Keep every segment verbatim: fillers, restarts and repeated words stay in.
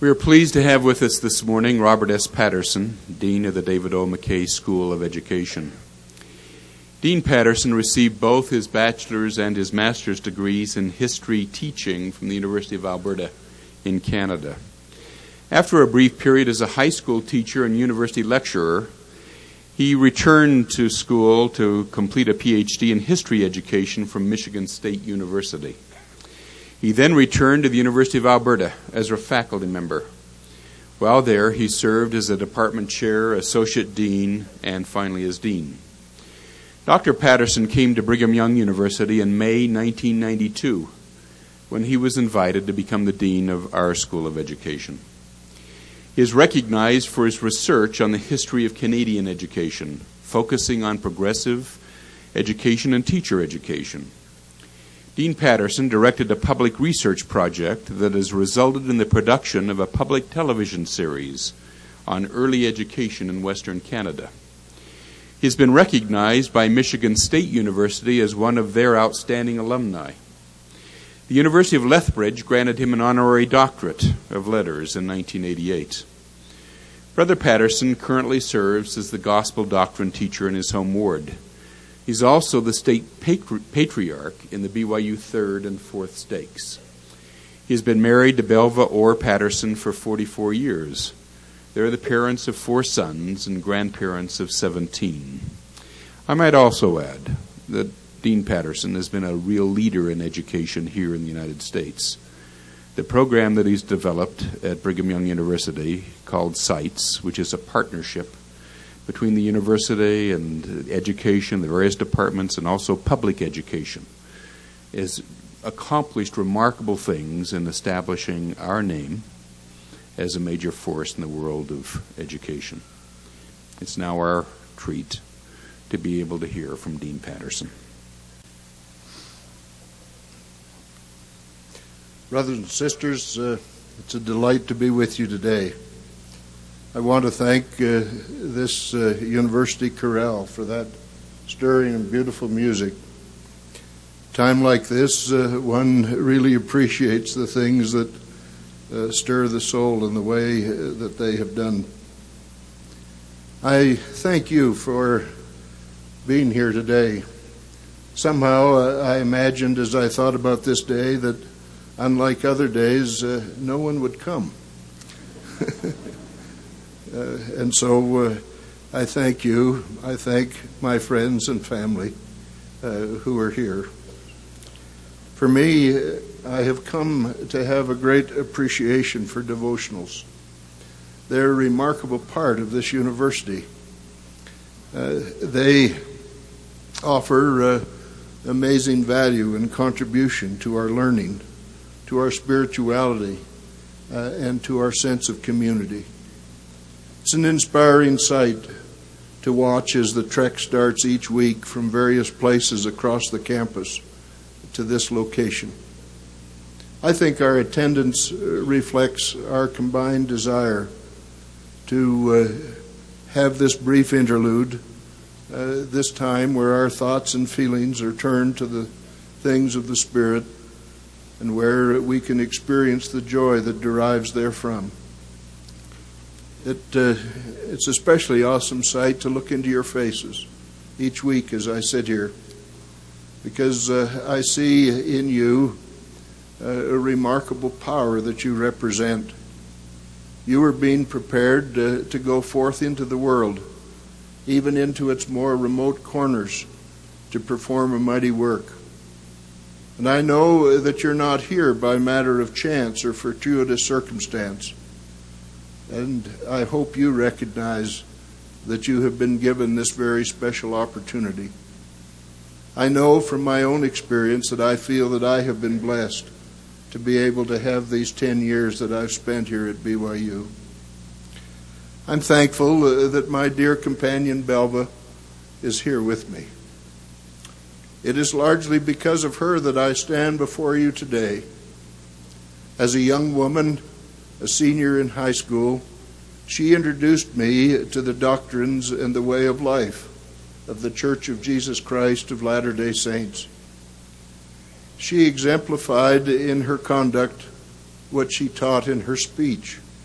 We are pleased to have with us this morning Robert S. Patterson, Dean of the David O. McKay School of Education. Dean Patterson received both his bachelor's and his master's degrees in history teaching from the University of Alberta in Canada. After a brief period as a high school teacher and university lecturer, he returned to school to complete a P H D in history education from Michigan State University. He then returned to the University of Alberta as a faculty member. While there, he served as a department chair, associate dean, and finally as dean. Doctor Patterson came to Brigham Young University in May nineteen ninety-two, when he was invited to become the dean of our School of Education. He is recognized for his research on the history of Canadian education, focusing on progressive education and teacher education. Dean Patterson directed a public research project that has resulted in the production of a public television series on early education in Western Canada. He has been recognized by Michigan State University as one of their outstanding alumni. The University of Lethbridge granted him an honorary doctorate of letters in nineteen eighty-eight. Brother Patterson currently serves as the gospel doctrine teacher in his home ward. He's also the state patri- patriarch in the B Y U third and fourth stakes. He has been married to Belva Orr Patterson for forty-four years. They're the parents of four sons and grandparents of seventeen. I might also add that Dean Patterson has been a real leader in education here in the United States. The program that he's developed at Brigham Young University called SITES, which is a partnership between the university and education, the various departments, and also public education, has accomplished remarkable things in establishing our name as a major force in the world of education. It's now our treat to be able to hear from Dean Patterson. Brothers and sisters, uh, it's a delight to be with you today. I want to thank uh, this uh, University Chorale for that stirring and beautiful music. Time like this, uh, one really appreciates the things that uh, stir the soul in the way uh, that they have done. I thank you for being here today. Somehow uh, I imagined as I thought about this day that unlike other days, uh, no one would come. Uh, and so uh, I thank you. I thank my friends and family uh, who are here. For me, I have come to have a great appreciation for devotionals. They're a remarkable part of this university. Uh, they offer uh, amazing value and contribution to our learning, to our spirituality, uh, and to our sense of community. It's an inspiring sight to watch as the trek starts each week from various places across the campus to this location. I think our attendance reflects our combined desire to uh, have this brief interlude, uh, this time where our thoughts and feelings are turned to the things of the Spirit and where we can experience the joy that derives therefrom. It, uh, it's especially awesome sight to look into your faces each week as I sit here, because uh, I see in you uh, a remarkable power that you represent. You are being prepared uh, to go forth into the world, even into its more remote corners, to perform a mighty work. And I know that you're not here by matter of chance or fortuitous circumstance. And I hope you recognize that you have been given this very special opportunity. I know from my own experience that I feel that I have been blessed to be able to have these ten years that I've spent here at B Y U. I'm thankful uh, that my dear companion Belva is here with me. It is largely because of her that I stand before you today. As a young woman, a senior in high school, she introduced me to the doctrines and the way of life of the Church of Jesus Christ of Latter-day Saints. She exemplified in her conduct what she taught in her speech.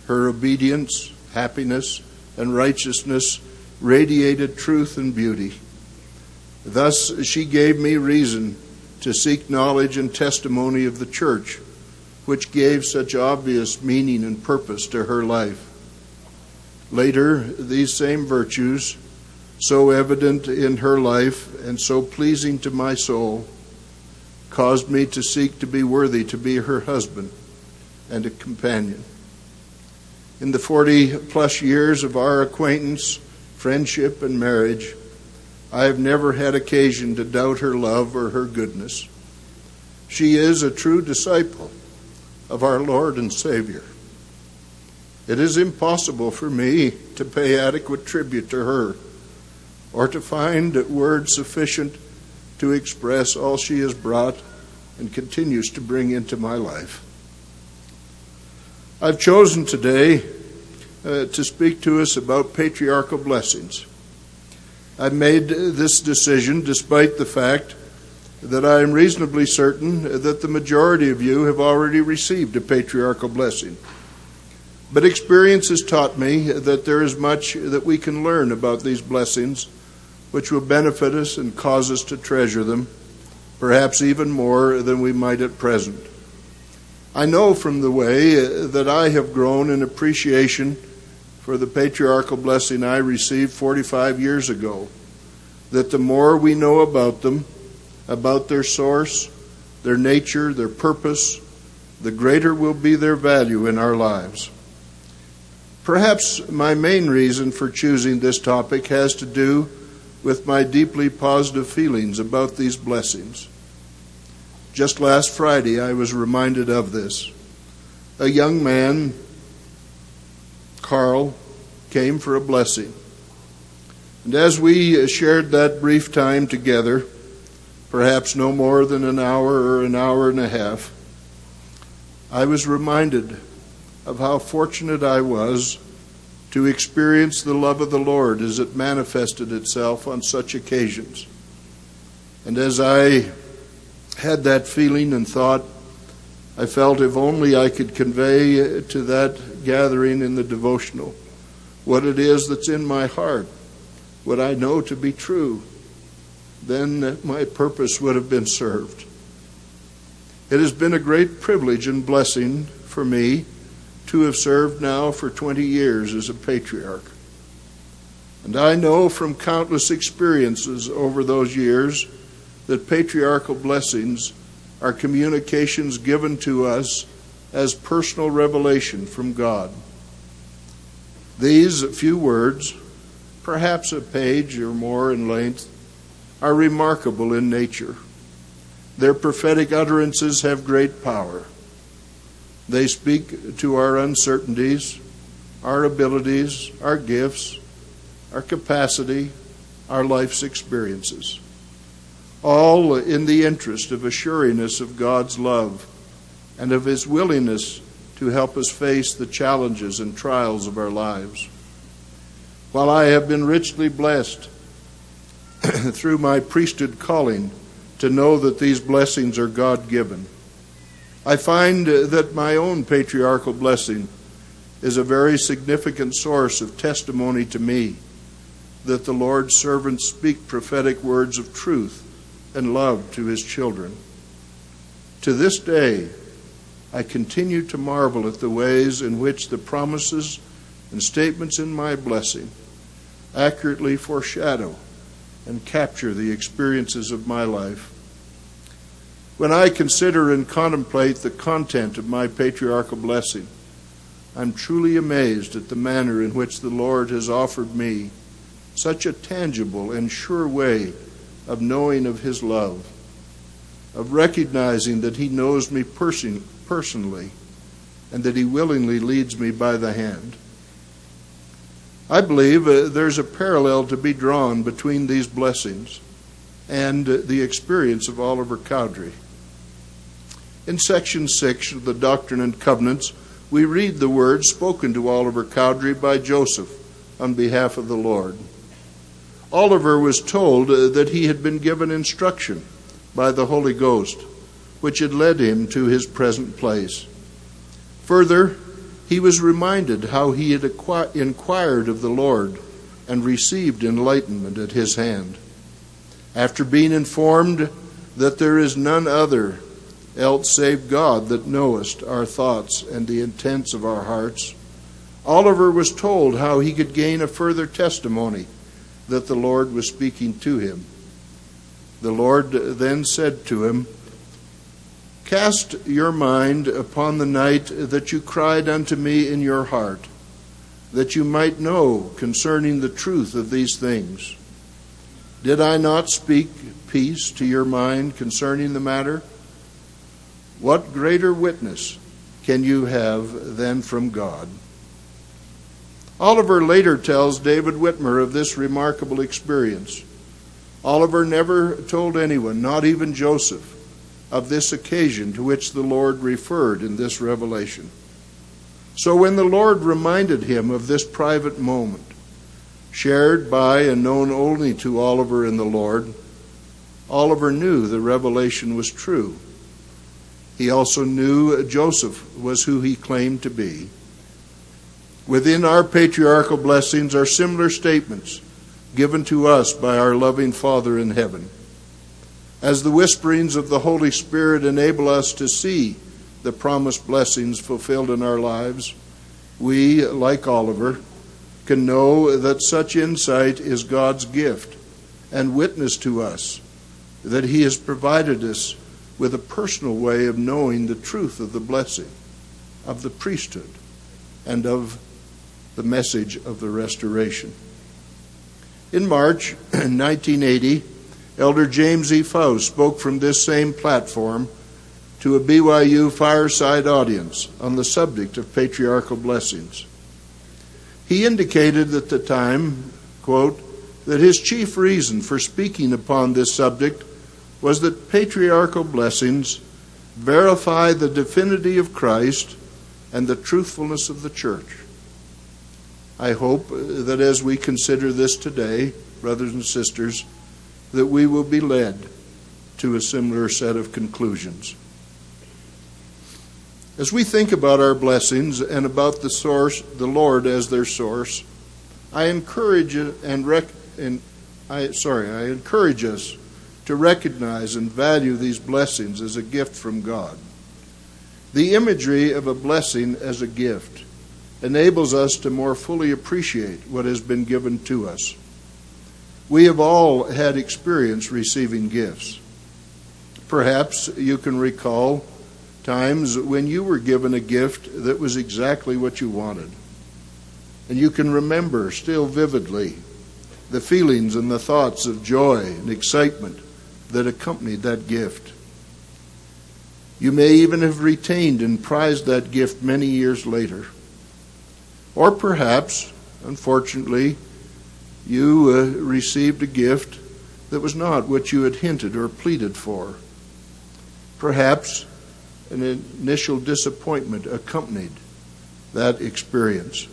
Her obedience, happiness, and righteousness radiated truth and beauty. Thus she gave me reason to seek knowledge and testimony of the church, which gave such obvious meaning and purpose to her life. Later, these same virtues, so evident in her life and so pleasing to my soul, caused me to seek to be worthy to be her husband and a companion. In the forty-plus years of our acquaintance, friendship, and marriage, I have never had occasion to doubt her love or her goodness. She is a true disciple of our Lord and Savior. It is impossible for me to pay adequate tribute to her or to find words sufficient to express all she has brought and continues to bring into my life. I've chosen today uh, to speak to us about patriarchal blessings. I've made this decision despite the fact that I am reasonably certain that the majority of you have already received a patriarchal blessing. But experience has taught me that there is much that we can learn about these blessings which will benefit us and cause us to treasure them, perhaps even more than we might at present. I know from the way that I have grown in appreciation for the patriarchal blessing I received forty-five years ago, that the more we know about them, about their source, their nature, their purpose, the greater will be their value in our lives. Perhaps my main reason for choosing this topic has to do with my deeply positive feelings about these blessings. Just last Friday, I was reminded of this. A young man, Carl, came for a blessing. And as we shared that brief time together, perhaps no more than an hour or an hour and a half, I was reminded of how fortunate I was to experience the love of the Lord as it manifested itself on such occasions. And as I had that feeling and thought, I felt if only I could convey to that gathering in the devotional what it is that's in my heart, what I know to be true, then my purpose would have been served. It has been a great privilege and blessing for me to have served now for twenty years as a patriarch. And I know from countless experiences over those years that patriarchal blessings are communications given to us as personal revelation from God. These few words, perhaps a page or more in length, are remarkable in nature. Their prophetic utterances have great power. They speak to our uncertainties, our abilities, our gifts, our capacity, our life's experiences, all in the interest of assuring us of God's love and of His willingness to help us face the challenges and trials of our lives. While I have been richly blessed through my priesthood calling to know that these blessings are God-given, I find that my own patriarchal blessing is a very significant source of testimony to me that the Lord's servants speak prophetic words of truth and love to His children. To this day, I continue to marvel at the ways in which the promises and statements in my blessing accurately foreshadow and capture the experiences of my life. When I consider and contemplate the content of my patriarchal blessing, I'm truly amazed at the manner in which the Lord has offered me such a tangible and sure way of knowing of His love, of recognizing that He knows me person- personally, and that He willingly leads me by the hand. I believe uh, there's a parallel to be drawn between these blessings and uh, the experience of Oliver Cowdery. In section six of the Doctrine and Covenants, we read the words spoken to Oliver Cowdery by Joseph on behalf of the Lord. Oliver was told uh, that he had been given instruction by the Holy Ghost, which had led him to his present place. Further, he was reminded how he had acqui- inquired of the Lord and received enlightenment at his hand. After being informed that there is none other else save God that knowest our thoughts and the intents of our hearts, Oliver was told how he could gain a further testimony that the Lord was speaking to him. The Lord then said to him, "Cast your mind upon the night that you cried unto me in your heart, that you might know concerning the truth of these things. Did I not speak peace to your mind concerning the matter? What greater witness can you have than from God?" Oliver later tells David Whitmer of this remarkable experience. Oliver never told anyone, not even Joseph, of this occasion to which the Lord referred in this revelation. So when the Lord reminded him of this private moment, shared by and known only to Oliver and the Lord, Oliver knew the revelation was true. He also knew Joseph was who he claimed to be. Within our patriarchal blessings are similar statements given to us by our loving Father in heaven. As the whisperings of the Holy Spirit enable us to see the promised blessings fulfilled in our lives, we, like Oliver, can know that such insight is God's gift and witness to us that he has provided us with a personal way of knowing the truth of the blessing, of the priesthood, and of the message of the restoration. In March nineteen eighty, Elder James E. Faust spoke from this same platform to a B Y U fireside audience on the subject of patriarchal blessings. He indicated at the time, quote, that his chief reason for speaking upon this subject was that patriarchal blessings verify the divinity of Christ and the truthfulness of the church. I hope that as we consider this today, brothers and sisters, that we will be led to a similar set of conclusions. As we think about our blessings and about the source, the Lord as their source, I encourage and, rec- and I sorry, I encourage us to recognize and value these blessings as a gift from God. The imagery of a blessing as a gift enables us to more fully appreciate what has been given to us. We have all had experience receiving gifts. Perhaps you can recall times when you were given a gift that was exactly what you wanted. And you can remember still vividly the feelings and the thoughts of joy and excitement that accompanied that gift. You may even have retained and prized that gift many years later. Or perhaps, unfortunately, you uh, received a gift that was not what you had hinted or pleaded for. Perhaps an initial disappointment accompanied that experience.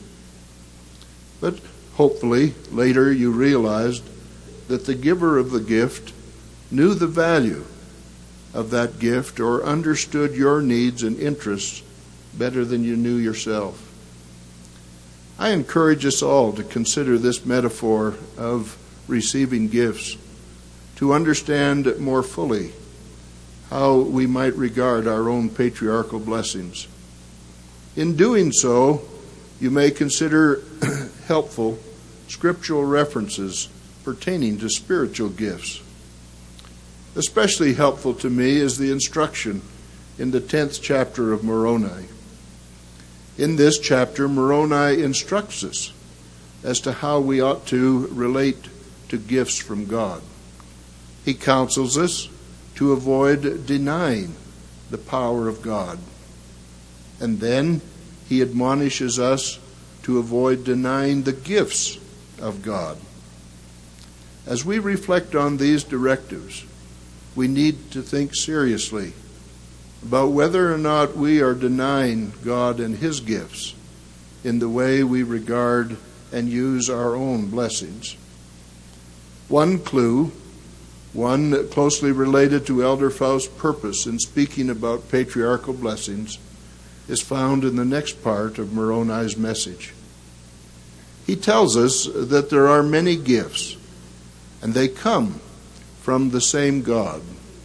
But hopefully, later you realized that the giver of the gift knew the value of that gift or understood your needs and interests better than you knew yourself. I encourage us all to consider this metaphor of receiving gifts, to understand more fully how we might regard our own patriarchal blessings. In doing so, you may consider helpful scriptural references pertaining to spiritual gifts. Especially helpful to me is the instruction in the tenth chapter of Moroni. In this chapter, Moroni instructs us as to how we ought to relate to gifts from God. He counsels us to avoid denying the power of God. And then he admonishes us to avoid denying the gifts of God. As we reflect on these directives, we need to think seriously about whether or not we are denying God and his gifts in the way we regard and use our own blessings. One clue, one closely related to Elder Faust's purpose in speaking about patriarchal blessings, is found in the next part of Moroni's message. He tells us that there are many gifts, and they come from the same God.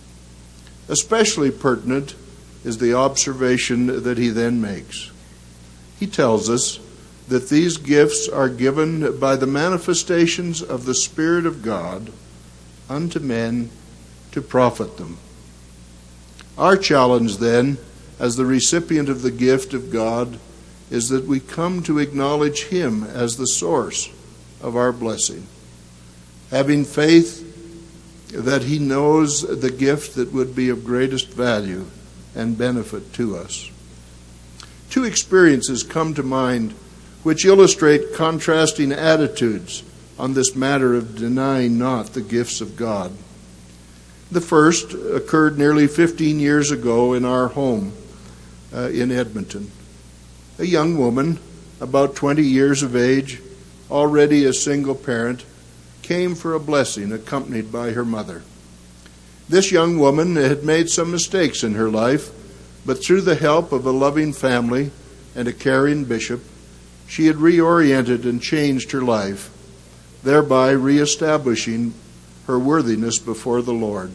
Especially pertinent is the observation that he then makes. He tells us that these gifts are given by the manifestations of the Spirit of God unto men to profit them. Our challenge then, as the recipient of the gift of God, is that we come to acknowledge Him as the source of our blessing, having faith that He knows the gift that would be of greatest value and benefit to us. Two experiences come to mind which illustrate contrasting attitudes on this matter of denying not the gifts of God. The first occurred nearly fifteen years ago in our home uh, in Edmonton. A young woman, about twenty years of age, already a single parent, came for a blessing accompanied by her mother. This young woman had made some mistakes in her life, but through the help of a loving family and a caring bishop, she had reoriented and changed her life, thereby reestablishing her worthiness before the Lord.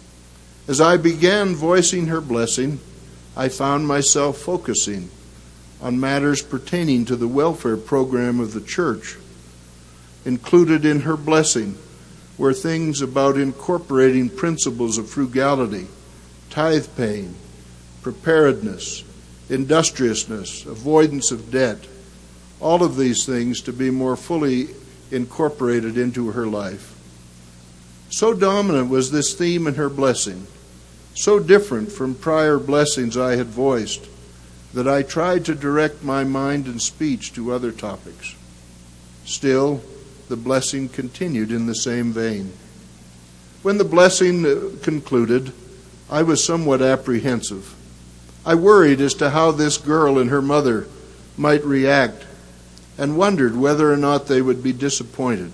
As I began voicing her blessing, I found myself focusing on matters pertaining to the welfare program of the church. Included in her blessing were things about incorporating principles of frugality, tithe paying, preparedness, industriousness, avoidance of debt, all of these things to be more fully incorporated into her life. So dominant was this theme in her blessing, so different from prior blessings I had voiced, that I tried to direct my mind and speech to other topics. Still, the blessing continued in the same vein. When the blessing concluded, I was somewhat apprehensive. I worried as to how this girl and her mother might react, and wondered whether or not they would be disappointed.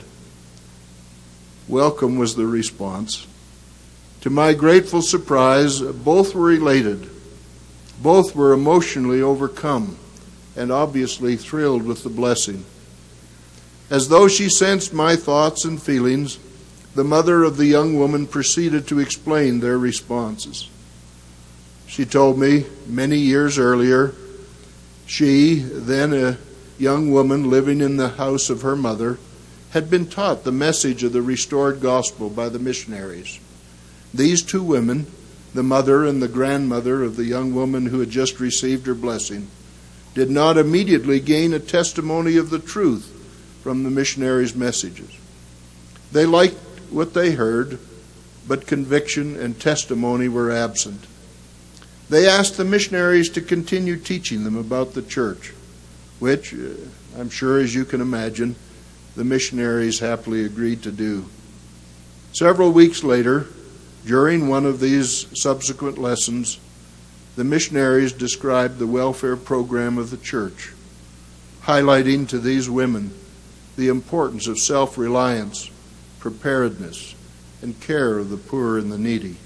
Welcome was the response. To my grateful surprise, both were elated. Both were emotionally overcome and obviously thrilled with the blessing. As though she sensed my thoughts and feelings, the mother of the young woman proceeded to explain their responses. She told me many years earlier, she, then a young woman living in the house of her mother, had been taught the message of the restored gospel by the missionaries. These two women, the mother and the grandmother of the young woman who had just received her blessing, did not immediately gain a testimony of the truth from the missionaries' messages. They liked what they heard, but conviction and testimony were absent. They asked the missionaries to continue teaching them about the church, which, uh, I'm sure as you can imagine, the missionaries happily agreed to do. Several weeks later, during one of these subsequent lessons, the missionaries described the welfare program of the church, highlighting to these women the importance of self-reliance, preparedness, and care of the poor and the needy.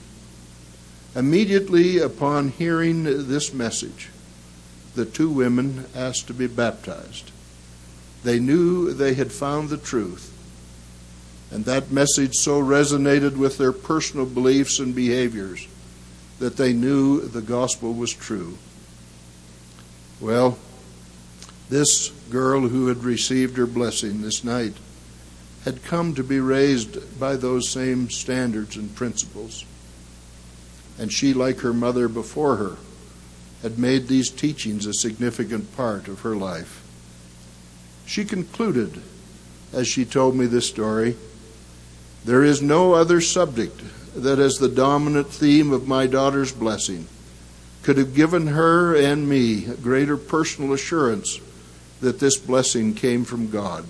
Immediately upon hearing this message, the two women asked to be baptized. They knew they had found the truth, and that message so resonated with their personal beliefs and behaviors that they knew the gospel was true. Well, this girl who had received her blessing this night had come to be raised by those same standards and principles. And she, like her mother before her, had made these teachings a significant part of her life. She concluded, as she told me this story, "There is no other subject that as the dominant theme of my daughter's blessing could have given her and me a greater personal assurance that this blessing came from God.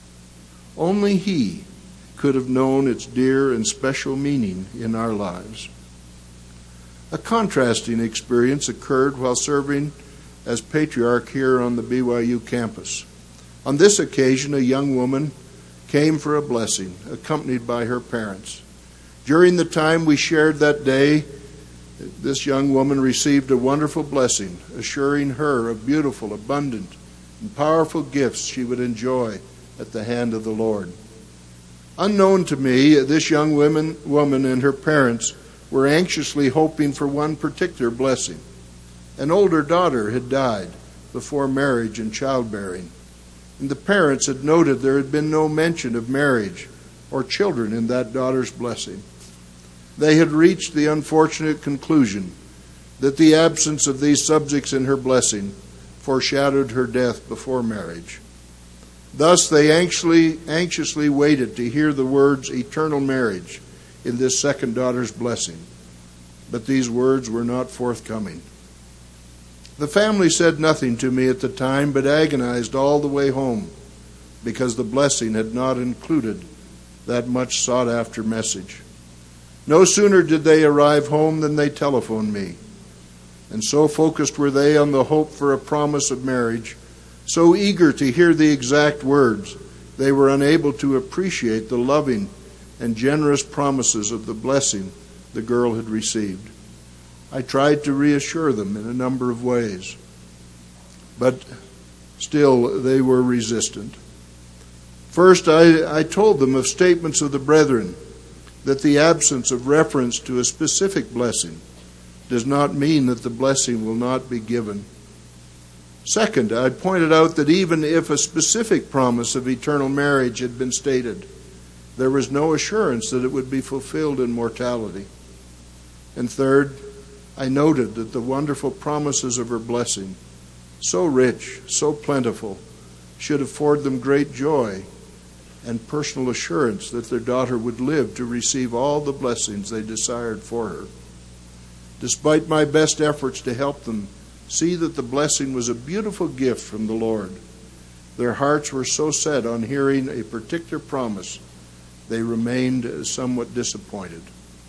Only He could have known its dear and special meaning in our lives." A contrasting experience occurred while serving as patriarch here on the B Y U campus. On this occasion, a young woman came for a blessing, accompanied by her parents. During the time we shared that day, This young woman received a wonderful blessing, assuring her of beautiful, abundant, and powerful gifts she would enjoy at the hand of the Lord. Unknown to me, this young woman, woman and her parents were anxiously hoping for one particular blessing. An older daughter had died before marriage and childbearing, and the parents had noted there had been no mention of marriage or children in that daughter's blessing. They had reached the unfortunate conclusion that the absence of these subjects in her blessing foreshadowed her death before marriage. Thus they anxiously, anxiously waited to hear the words eternal marriage in this second daughter's blessing. But these words were not forthcoming. The family said nothing to me at the time, but agonized all the way home because the blessing had not included that much sought-after message. No sooner did they arrive home than they telephoned me. And so focused were they on the hope for a promise of marriage, so eager to hear the exact words, they were unable to appreciate the loving and generous promises of the blessing the girl had received. I tried to reassure them in a number of ways, but still they were resistant. First, I, I told them of statements of the brethren that the absence of reference to a specific blessing does not mean that the blessing will not be given. Second, I pointed out that even if a specific promise of eternal marriage had been stated, there was no assurance that it would be fulfilled in mortality. And third, I noted that the wonderful promises of her blessing, so rich, so plentiful, should afford them great joy and personal assurance that their daughter would live to receive all the blessings they desired for her. Despite my best efforts to help them see that the blessing was a beautiful gift from the Lord, their hearts were so set on hearing a particular promise, they remained somewhat disappointed.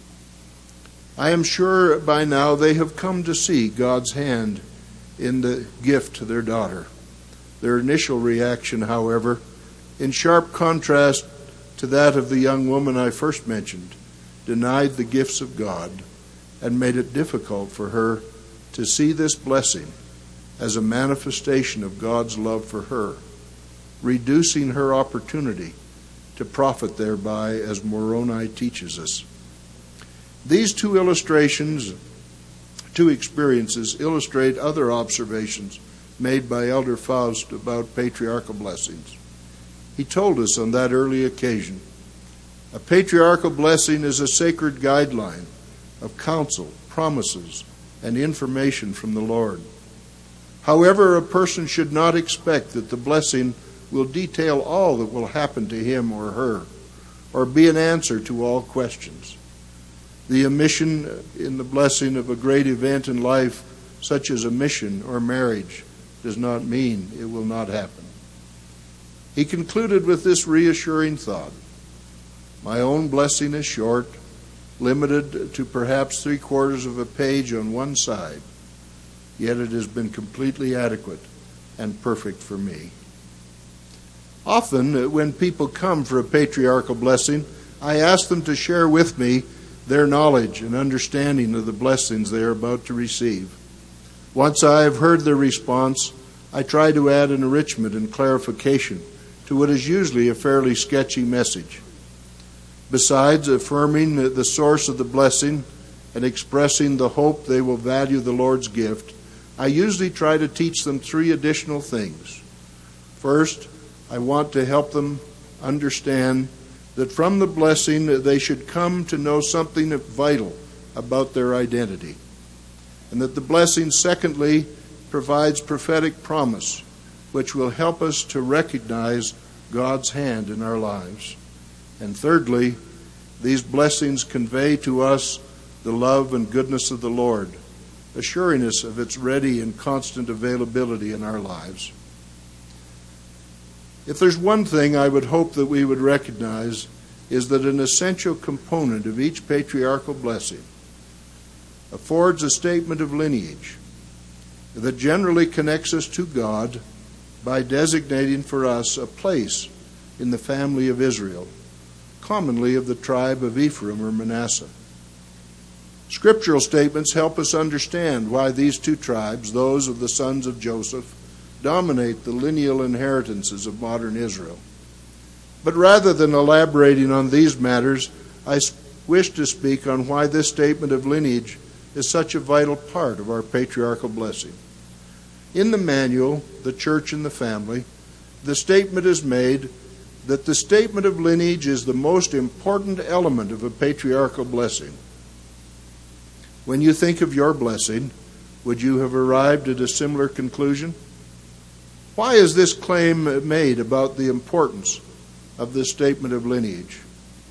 I am sure by now they have come to see God's hand in the gift to their daughter. Their initial reaction, however, in sharp contrast to that of the young woman I first mentioned, denied the gifts of God and made it difficult for her to see this blessing as a manifestation of God's love for her, reducing her opportunity to profit thereby, as Moroni teaches us. These two illustrations, two experiences, illustrate other observations made by Elder Faust about patriarchal blessings. He told us on that early occasion, a patriarchal blessing is a sacred guideline of counsel, promises, and information from the Lord. However, a person should not expect that the blessing will detail all that will happen to him or her, or be an answer to all questions. The omission in the blessing of a great event in life, such as a mission or marriage, does not mean it will not happen. He concluded with this reassuring thought: my own blessing is short, limited to perhaps three quarters of a page on one side, yet it has been completely adequate and perfect for me. Often, when people come for a patriarchal blessing, I ask them to share with me their knowledge and understanding of the blessings they are about to receive. Once I have heard their response, I try to add an enrichment and clarification to what is usually a fairly sketchy message. Besides affirming the source of the blessing and expressing the hope they will value the Lord's gift, I usually try to teach them three additional things. First, I want to help them understand that from the blessing they should come to know something vital about their identity, and that the blessing, secondly, provides prophetic promise, which will help us to recognize God's hand in our lives. And thirdly, these blessings convey to us the love and goodness of the Lord, assuring us of its ready and constant availability in our lives. If there's one thing I would hope that we would recognize, is that an essential component of each patriarchal blessing affords a statement of lineage that generally connects us to God by designating for us a place in the family of Israel, commonly of the tribe of Ephraim or Manasseh. Scriptural statements help us understand why these two tribes, those of the sons of Joseph, dominate the lineal inheritances of modern Israel. But rather than elaborating on these matters, I wish to speak on why this statement of lineage is such a vital part of our patriarchal blessing. In the manual, The Church and the Family, the statement is made that the statement of lineage is the most important element of a patriarchal blessing. When you think of your blessing, would you have arrived at a similar conclusion? Why is this claim made about the importance of this statement of lineage?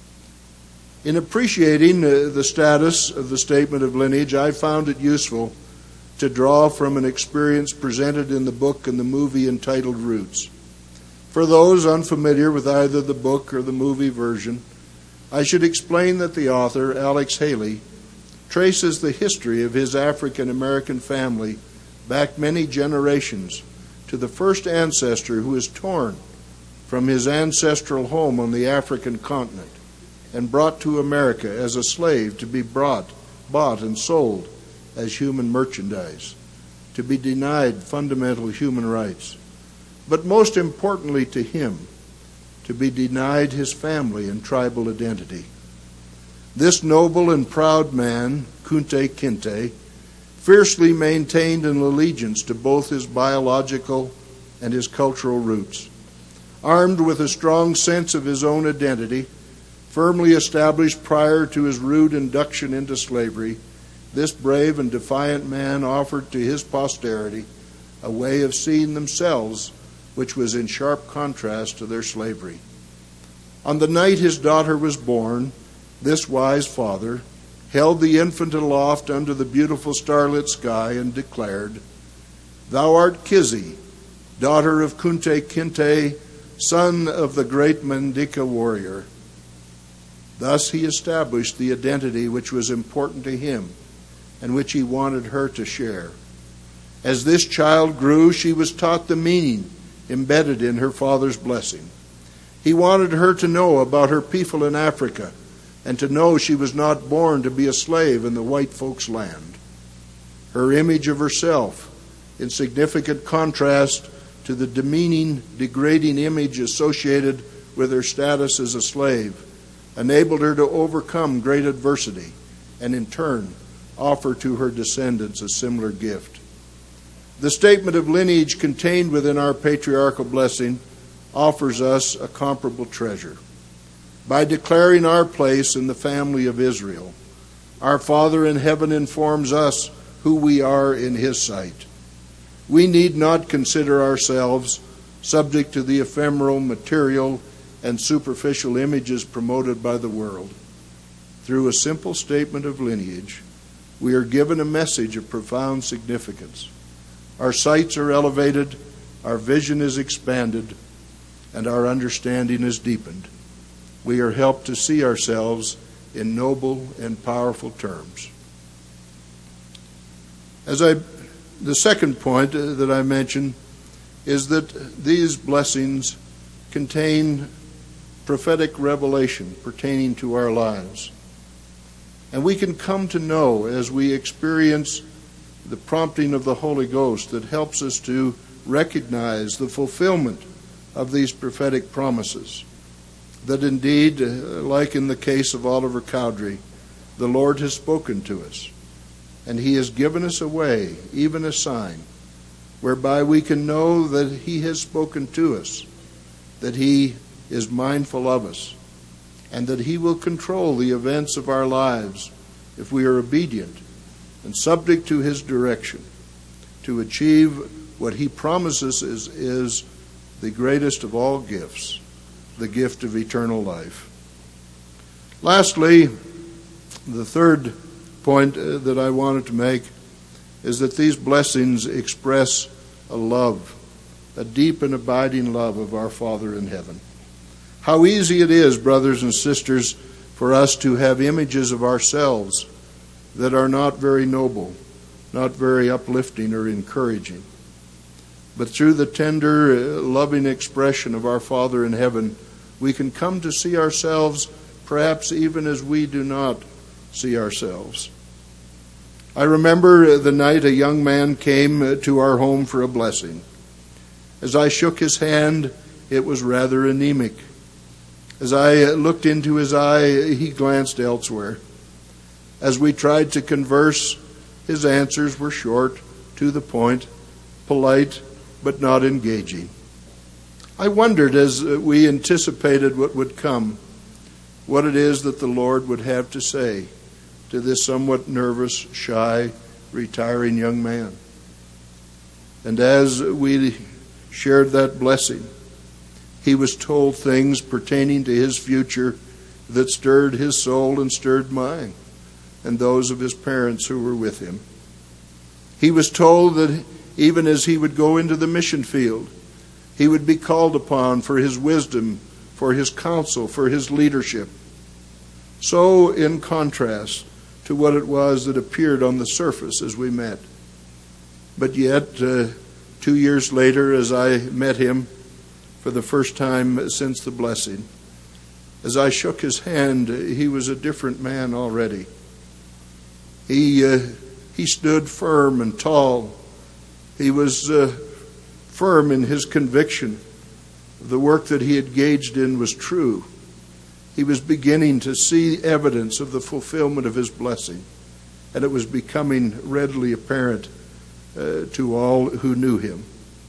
In appreciating uh, the status of the statement of lineage, I found it useful to draw from an experience presented in the book and the movie entitled Roots. For those unfamiliar with either the book or the movie version, I should explain that the author, Alex Haley, traces the history of his African-American family back many generations to the first ancestor who was torn from his ancestral home on the African continent and brought to America as a slave to be brought, bought and sold as human merchandise, to be denied fundamental human rights, but most importantly to him, to be denied his family and tribal identity. This noble and proud man, Kunta Kinte, fiercely maintained an allegiance to both his biological and his cultural roots. Armed with a strong sense of his own identity, firmly established prior to his rude induction into slavery, this brave and defiant man offered to his posterity a way of seeing themselves which was in sharp contrast to their slavery. On the night his daughter was born, this wise father held the infant aloft under the beautiful starlit sky and declared, "Thou art Kizzy, daughter of Kunta Kinte, son of the great Mandinka warrior." Thus he established the identity which was important to him and which he wanted her to share. As this child grew, she was taught the meaning embedded in her father's blessing. He wanted her to know about her people in Africa and to know she was not born to be a slave in the white folks' land. Her image of herself, in significant contrast to the demeaning, degrading image associated with her status as a slave, enabled her to overcome great adversity and in turn offer to her descendants a similar gift. The statement of lineage contained within our patriarchal blessing offers us a comparable treasure. By declaring our place in the family of Israel, our Father in heaven informs us who we are in his sight. We need not consider ourselves subject to the ephemeral, material, and superficial images promoted by the world. Through a simple statement of lineage, we are given a message of profound significance. Our sights are elevated, our vision is expanded, and our understanding is deepened. We are helped to see ourselves in noble and powerful terms. As I, the second point that I mentioned is that these blessings contain prophetic revelation pertaining to our lives. And we can come to know as we experience the prompting of the Holy Ghost that helps us to recognize the fulfillment of these prophetic promises. That indeed, like in the case of Oliver Cowdery, the Lord has spoken to us. And he has given us a way, even a sign, whereby we can know that he has spoken to us, that he is mindful of us, and that he will control the events of our lives if we are obedient and subject to his direction to achieve what he promises is, is the greatest of all gifts, the gift of eternal life. Lastly, the third point that I wanted to make is that these blessings express a love, a deep and abiding love of our Father in heaven. How easy it is, brothers and sisters, for us to have images of ourselves that are not very noble, not very uplifting or encouraging. But through the tender, loving expression of our Father in heaven, we can come to see ourselves perhaps even as we do not see ourselves. I remember the night a young man came to our home for a blessing. As I shook his hand, it was rather anemic. As I looked into his eye, he glanced elsewhere. As we tried to converse, his answers were short, to the point, polite, but not engaging. I wondered, as we anticipated what would come, what it is that the Lord would have to say to this somewhat nervous, shy, retiring young man. And as we shared that blessing, he was told things pertaining to his future that stirred his soul and stirred mine and those of his parents who were with him. He was told that even as he would go into the mission field, he would be called upon for his wisdom, for his counsel, for his leadership. So in contrast to what it was that appeared on the surface as we met. But yet, uh, two years later, as I met him for the first time since the blessing, as I shook his hand, he was a different man already. He uh, he stood firm and tall. He was uh, firm in his conviction. The work that he had engaged in was true. He was beginning to see evidence of the fulfillment of his blessing, and it was becoming readily apparent uh, to all who knew him.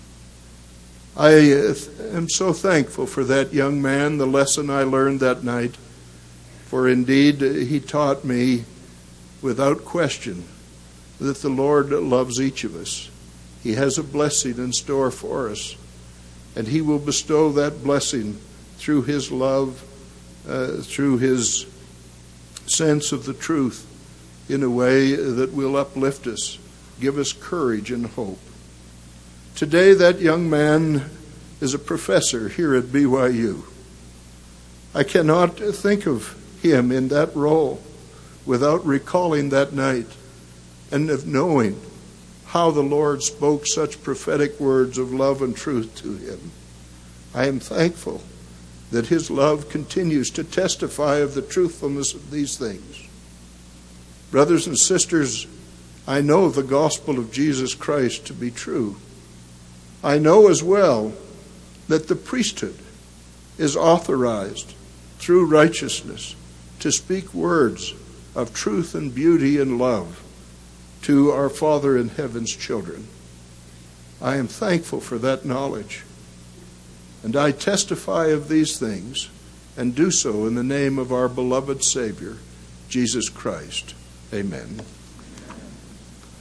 I uh, am so thankful for that young man, the lesson I learned that night, for indeed he taught me without question that the Lord loves each of us. He has a blessing in store for us, and he will bestow that blessing through his love, uh, through his sense of the truth in a way that will uplift us, give us courage and hope. Today, that young man is a professor here at B Y U. I cannot think of him in that role without recalling that night and of knowing how the Lord spoke such prophetic words of love and truth to him. I am thankful that his love continues to testify of the truthfulness of these things. Brothers and sisters, I know the gospel of Jesus Christ to be true. I know as well that the priesthood is authorized through righteousness to speak words of truth and beauty and love to our Father in heaven's children. I am thankful for that knowledge. And I testify of these things and do so in the name of our beloved Savior, Jesus Christ. Amen.